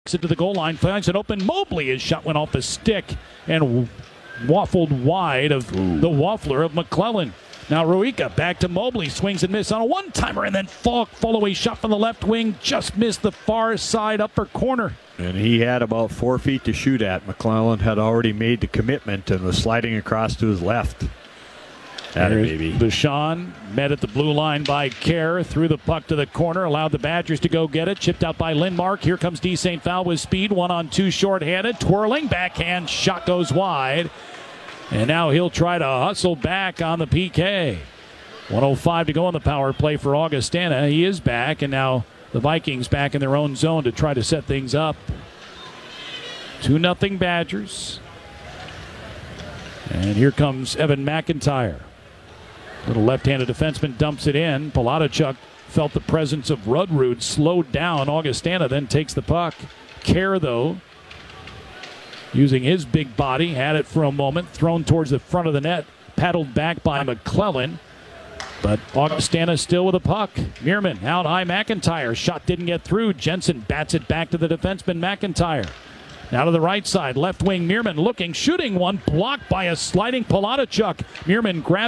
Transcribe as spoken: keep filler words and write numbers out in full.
it to the goal line, finds an open Mobley. His shot went off the stick and waffled wide of Ooh. the waffler of McClellan. Now Ruika back to Mobley, swings and miss on a one-timer, and then Falk, fall-away shot from the left wing, just missed the far side upper corner. And he had about four feet to shoot at. McClellan had already made the commitment and was sliding across to his left. That baby. Deshaun met at the blue line by Kerr, threw the puck to the corner, allowed the Badgers to go get it, chipped out by Lindmark. Here comes D. Saint Fowl with speed, one on two short-handed, twirling, backhand, shot goes wide. And now he'll try to hustle back on the P K. one oh five to go on the power play for Augustana. He is back, and now the Vikings back in their own zone to try to set things up. two nothing Badgers. And here comes Evan McIntyre. Little left-handed defenseman dumps it in. Palachuk felt the presence of Rudrud, slowed down. Augustana then takes the puck. Kerr, though, using his big body, had it for a moment, thrown towards the front of the net, paddled back by McClellan. But Augustana still with a puck. Meerman out high, McIntyre. Shot didn't get through. Jensen bats it back to the defenseman, McIntyre. Now to the right side, left wing, Meerman looking, shooting one, blocked by a sliding Palachuk. Meerman grabs